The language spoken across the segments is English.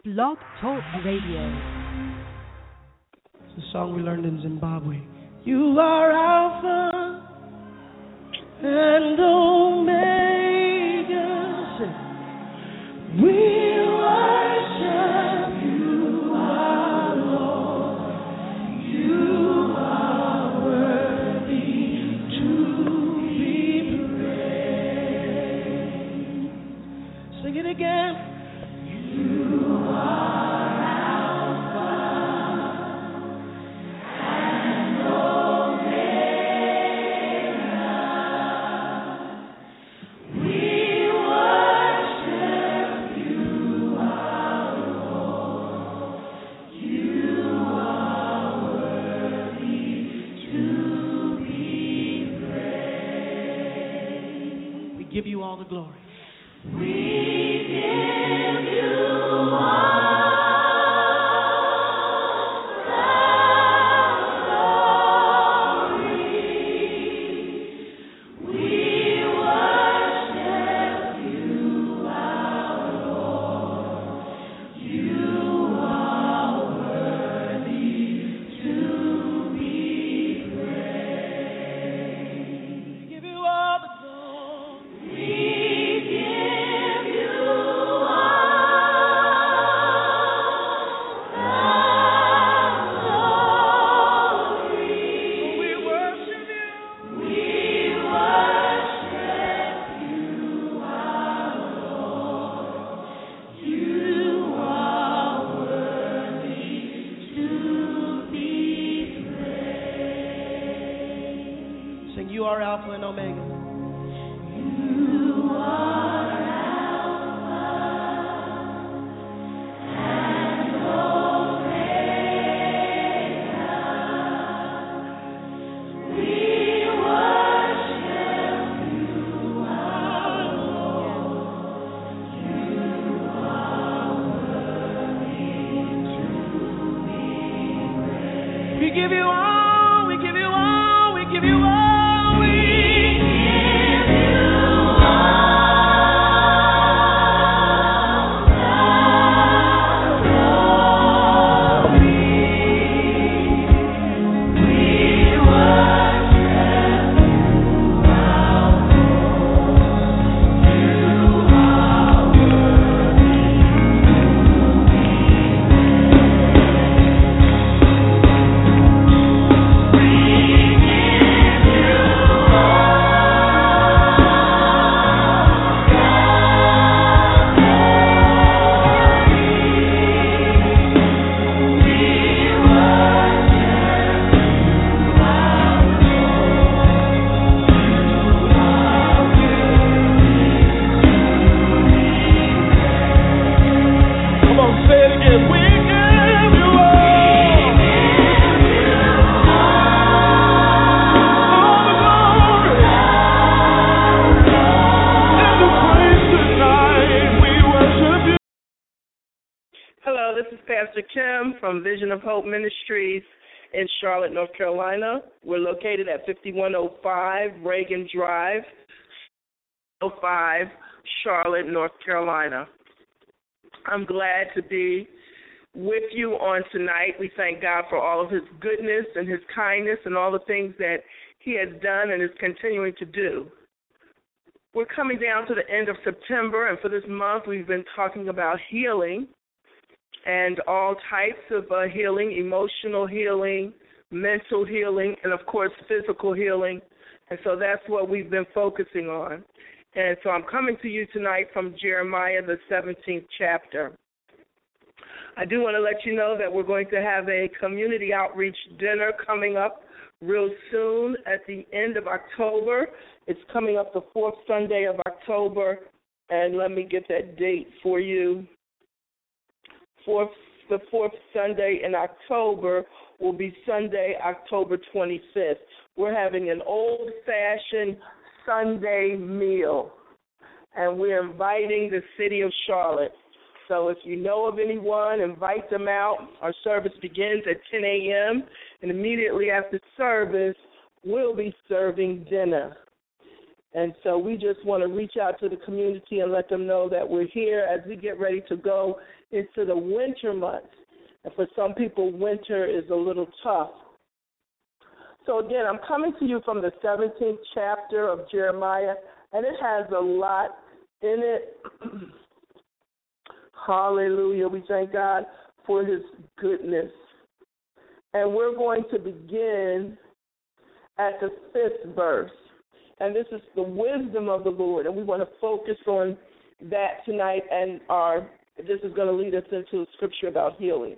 Blog Talk Radio. It's a song we learned in Zimbabwe. You are Alpha and Omega. We worship you, our Lord. You are worthy to be praised. Sing it again. Give you all the glory. We give you all the glory. We worship you, our Lord. You are worthy to be praised. We give you all the glory. You are Alpha and Omega. You are Alpha and Omega. We worship you, our Lord. You are worthy to be praised. We give you all, we give you all, we give you all. Hello, this is Pastor Kim from Vision of Hope Ministries in Charlotte, North Carolina. We're located at 5105 Reagan Drive, 05 Charlotte, North Carolina. I'm glad to be with you on tonight. We thank God for all of his goodness and his kindness and all the things that he has done and is continuing to do. We're coming down to the end of September, and for this month we've been talking about healing and all types of healing, emotional healing, mental healing, and, of course, physical healing. And so that's what we've been focusing on. And so I'm coming to you tonight from Jeremiah, the 17th chapter. I do want to let you know that we're going to have a community outreach dinner coming up real soon at the end of October. It's coming up the fourth Sunday of October, and let me get that date for you. The fourth Sunday in October will be Sunday, October 25th. We're having an old-fashioned Sunday meal, and we're inviting the city of Charlotte. So if you know of anyone, invite them out. Our service begins at 10 a.m., and immediately after service, we'll be serving dinner. And so we just want to reach out to the community and let them know that we're here as we get ready to go into the winter months. And for some people, winter is a little tough. So again, I'm coming to you from the 17th chapter of Jeremiah, and it has a lot in it. Hallelujah. We thank God for his goodness. And we're going to begin at the 5th verse. And this is the wisdom of the Lord. And we want to focus on that tonight. And this is going to lead us into a scripture about healing.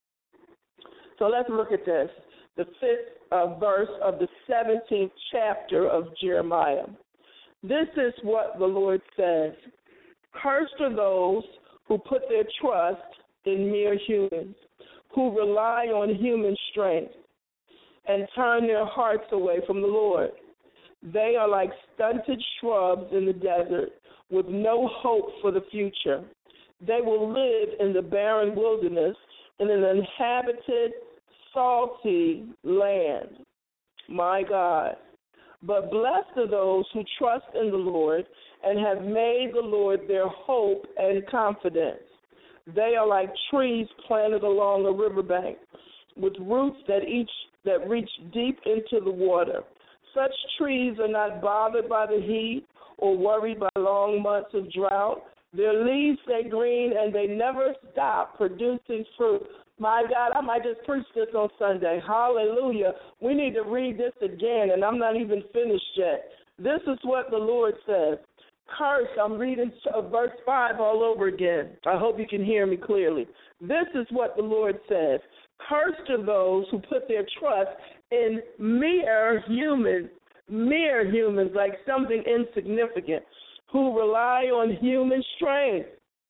So let's look at this. The 5th verse of the 17th chapter of Jeremiah. This is what the Lord says. Cursed are those who put their trust in mere humans, who rely on human strength and turn their hearts away from the Lord. They are like stunted shrubs in the desert with no hope for the future. They will live in the barren wilderness in an uninhabited, salty land. My God. But blessed are those who trust in the Lord and have made the Lord their hope and confidence. They are like trees planted along a riverbank with roots that reach deep into the water. Such trees are not bothered by the heat or worried by long months of drought. Their leaves stay green and they never stop producing fruit. My God, I might just preach this on Sunday. Hallelujah. We need to read this again, and I'm not even finished yet. This is what the Lord says. Cursed, I'm reading verse 5 all over again. I hope you can hear me clearly. This is what the Lord says. Cursed are those who put their trust in mere humans, like something insignificant, who rely on human strength.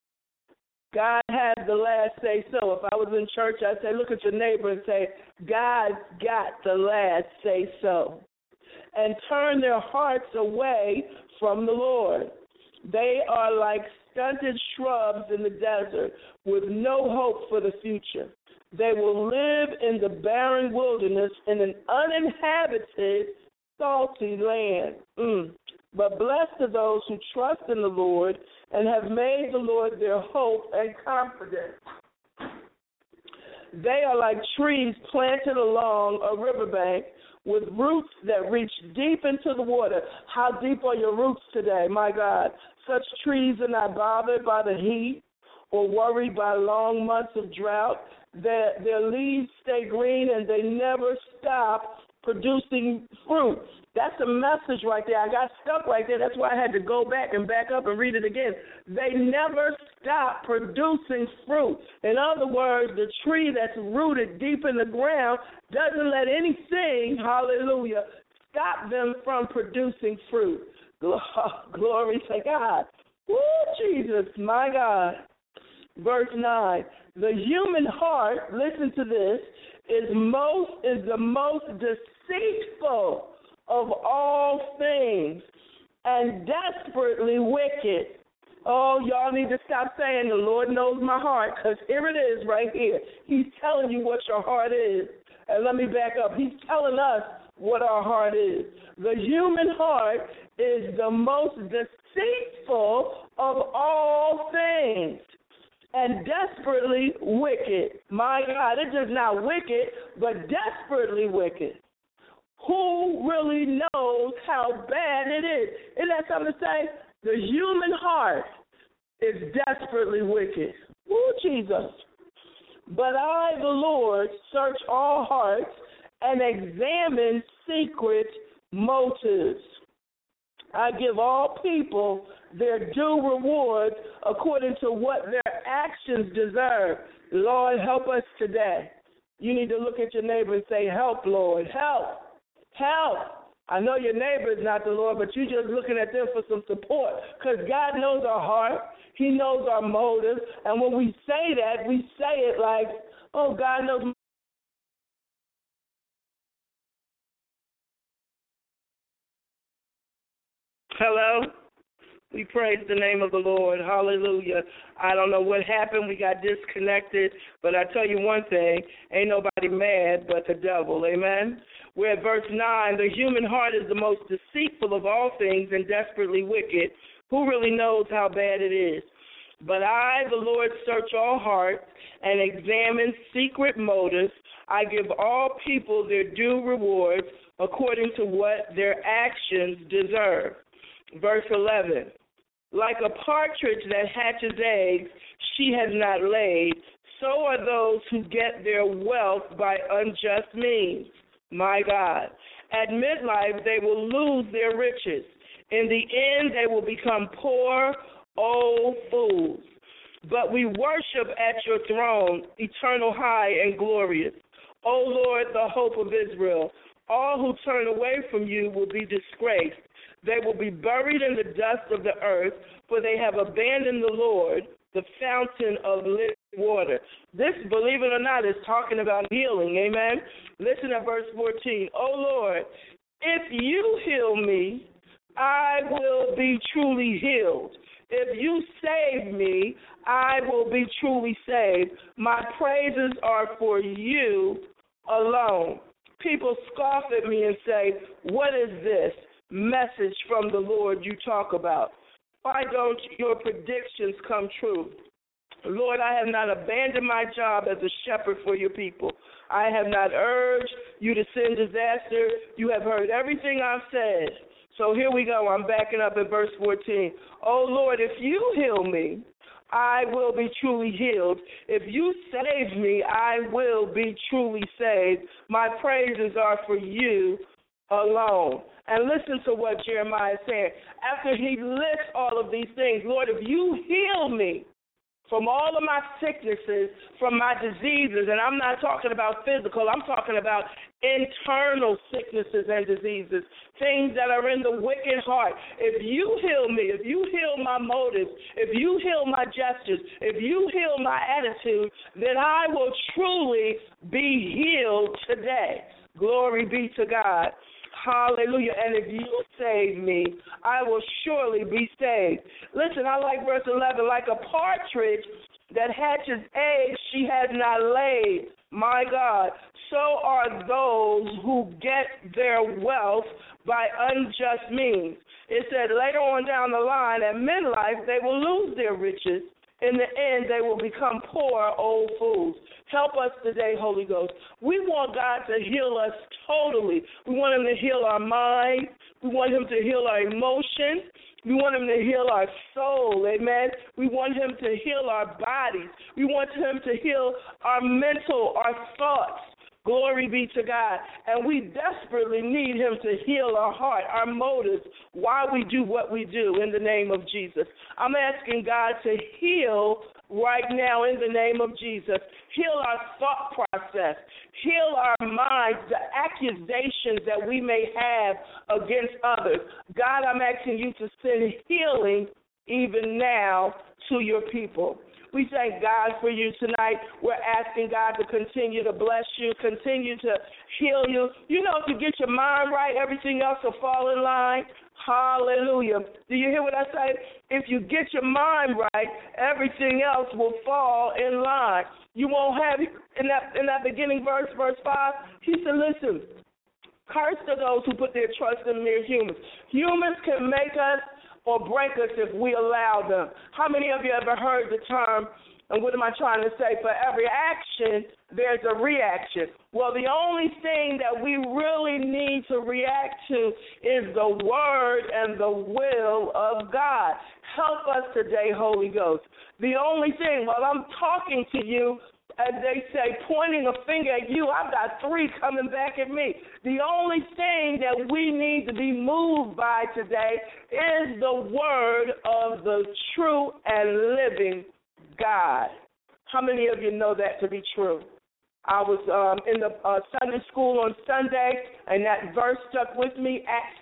God has the last say so. If I was in church, I'd say, look at your neighbor and say, God's got the last say so. And turn their hearts away from the Lord. They are like stunted shrubs in the desert with no hope for the future. They will live in the barren wilderness in an uninhabited, salty land. But blessed are those who trust in the Lord and have made the Lord their hope and confidence. They are like trees planted along a riverbank with roots that reach deep into the water. How deep are your roots today, my God? Such trees are not bothered by the heat or worried by long months of drought. Their leaves stay green and they never stop producing fruit. That's a message right there. I got stuck right there. That's why I had to go back and back up and read it again. They never stop producing fruit. In other words, the tree that's rooted deep in the ground doesn't let anything, hallelujah, stop them from producing fruit. Glory to God. Woo, Jesus, my God. Verse 9, the human heart, listen to this, is the most deceitful of all things and desperately wicked. Oh, y'all need to stop saying the Lord knows my heart, because here it is right here. He's telling you what your heart is. And let me back up. He's telling us what our heart is. The human heart is the most deceitful of all things and desperately wicked. My God, it's just not wicked, but desperately wicked. Who really knows how bad it is? Isn't that something to say? The human heart is desperately wicked. Woo, Jesus. But I, the Lord, search all hearts and examine secret motives. I give all people their due reward according to what their actions deserve. Lord, help us today. You need to look at your neighbor and say, help, Lord, help, help. I know your neighbor is not the Lord, but you're just looking at them for some support, because God knows our heart. He knows our motives. And when we say that, we say it like, oh, God knows. Hello? We praise the name of the Lord. Hallelujah. I don't know what happened. We got disconnected. But I tell you one thing, ain't nobody mad but the devil. Amen? We're at verse 9. The human heart is the most deceitful of all things and desperately wicked. Who really knows how bad it is? But I, the Lord, search all hearts and examine secret motives. I give all people their due rewards according to what their actions deserve. Verse 11, like a partridge that hatches eggs she has not laid, so are those who get their wealth by unjust means. My God. At midlife, they will lose their riches. In the end, they will become poor, old fools. But we worship at your throne, eternal, high, and glorious. O Lord, the hope of Israel, all who turn away from you will be disgraced. They will be buried in the dust of the earth, for they have abandoned the Lord, the fountain of living water. This, believe it or not, is talking about healing. Amen. Listen to verse 14. O Lord, if you heal me, I will be truly healed. If you save me, I will be truly saved. My praises are for you alone. People scoff at me and say, what is this message from the Lord you talk about? Why don't your predictions come true? Lord, I have not abandoned my job as a shepherd for your people. I have not urged you to send disaster. You have heard everything I've said. So here we go. I'm backing up at verse 14. Oh, Lord, if you heal me, I will be truly healed. If you save me, I will be truly saved. My praises are for you alone. And listen to what Jeremiah is saying. After he lists all of these things, Lord, if you heal me from all of my sicknesses, from my diseases, and I'm not talking about physical, I'm talking about internal sicknesses and diseases, things that are in the wicked heart. If you heal me, if you heal my motives, if you heal my gestures, if you heal my attitude, then I will truly be healed today. Glory be to God. Hallelujah. And if you save me, I will surely be saved. Listen, I like verse 11. Like a partridge that hatches eggs she has not laid, my God, so are those who get their wealth by unjust means. It said later on down the line, at midlife, they will lose their riches. In the end, they will become poor, old fools. Help us today, Holy Ghost. We want God to heal us totally. We want him to heal our mind. We want him to heal our emotions. We want him to heal our soul, amen. We want him to heal our bodies. We want him to heal our mental, our thoughts. Glory be to God. And we desperately need him to heal our heart, our motives, why we do what we do in the name of Jesus. I'm asking God to heal right now in the name of Jesus. Heal our thought process. Heal our minds, the accusations that we may have against others. God, I'm asking you to send healing even now to your people. We thank God for you tonight. We're asking God to continue to bless you, continue to heal you. You know, if you get your mind right, everything else will fall in line. Hallelujah. Do you hear what I say? If you get your mind right, everything else will fall in line. You won't have, in that beginning verse 5, he said, listen, cursed are those who put their trust in mere humans. Humans can make us or break us if we allow them. How many of you ever heard the term, and what am I trying to say, for every action, there's a reaction? Well, the only thing that we really need to react to is the word and the will of God. Help us today, Holy Ghost. The only thing, while I'm talking to you, as they say, pointing a finger at you, I've got 3 coming back at me. The only thing that we need to be moved by today is the word of the true and living God. How many of you know that to be true? I was in the Sunday school on Sunday, and that verse stuck with me, Acts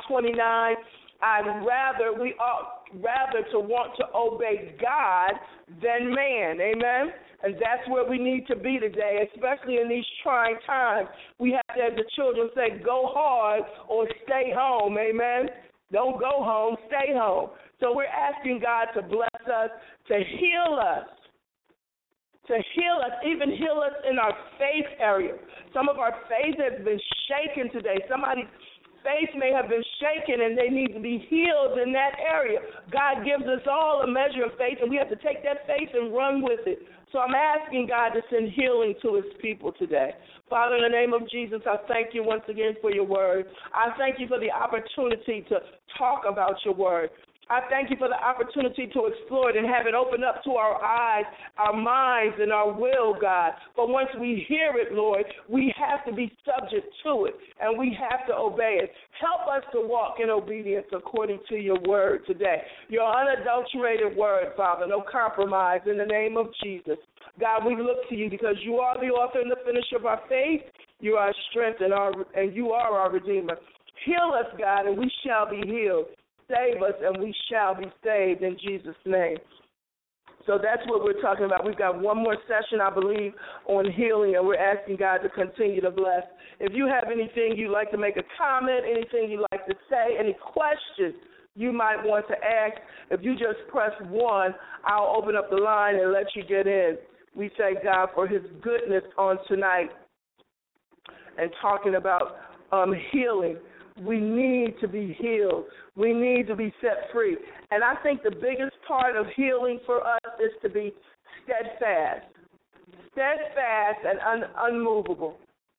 5:29. We ought rather to want to obey God than man. Amen? And that's where we need to be today, especially in these trying times. We have to, as the children say, go hard or stay home. Amen? Don't go home, stay home. So we're asking God to bless us, to heal us. To heal us, even heal us in our faith area. Some of our faith has been shaken today. Somebody faith may have been shaken and they need to be healed in that area. God gives us all a measure of faith, and we have to take that faith and run with it. So I'm asking God to send healing to his people today. Father, in the name of Jesus, I thank you once again for your word. I thank you for the opportunity to talk about your word. I thank you for the opportunity to explore it and have it open up to our eyes, our minds, and our will, God. But once we hear it, Lord, we have to be subject to it, and we have to obey it. Help us to walk in obedience according to your word today, your unadulterated word, Father, no compromise, in the name of Jesus. God, we look to you because you are the author and the finisher of our faith. You are our strength, and you are our Redeemer. Heal us, God, and we shall be healed. Save us, and we shall be saved in Jesus' name. So that's what we're talking about. We've got one more session, I believe, on healing, and we're asking God to continue to bless. If you have anything you'd like to make a comment, anything you'd like to say, any questions you might want to ask, if you just press 1, I'll open up the line and let you get in. We thank God for his goodness on tonight and talking about healing. We need to be healed. We need to be set free. And I think the biggest part of healing for us is to be steadfast. Steadfast and unmovable.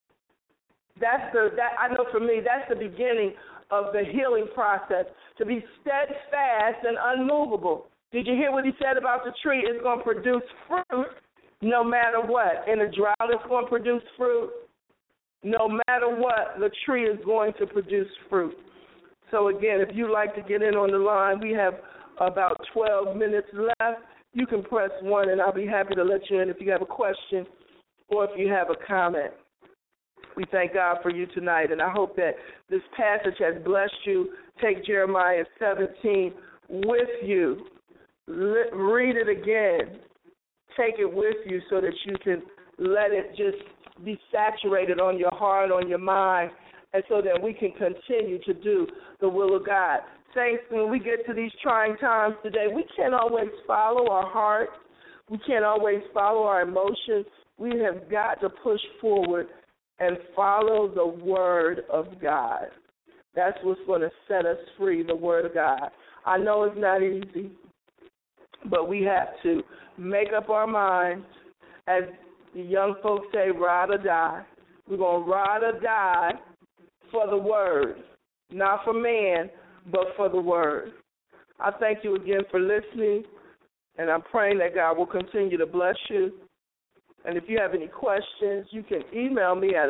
I know for me, that's the beginning of the healing process, to be steadfast and unmovable. Did you hear what he said about the tree? It's going to produce fruit no matter what. In a drought, it's going to produce fruit. No matter what, the tree is going to produce fruit. So, again, if you'd like to get in on the line, we have about 12 minutes left. You can press 1, and I'll be happy to let you in if you have a question or if you have a comment. We thank God for you tonight, and I hope that this passage has blessed you. Take Jeremiah 17 with you. Read it again. Take it with you so that you can let it just be saturated on your heart, on your mind, and so that we can continue to do the will of God. Saints, when we get to these trying times today, we can't always follow our heart. We can't always follow our emotions. We have got to push forward and follow the Word of God. That's what's going to set us free, the Word of God. I know it's not easy, but we have to make up our minds, as the young folks say, ride or die. We're going to ride or die for the Word, not for man, but for the Word. I thank you again for listening, and I'm praying that God will continue to bless you. And if you have any questions, you can email me at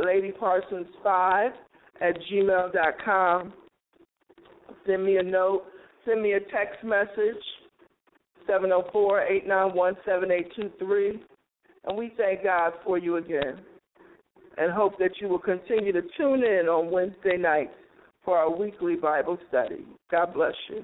ladyparsons5@gmail.com. Send me a note. Send me a text message, 704-891-7823. And we thank God for you again and hope that you will continue to tune in on Wednesday nights for our weekly Bible study. God bless you.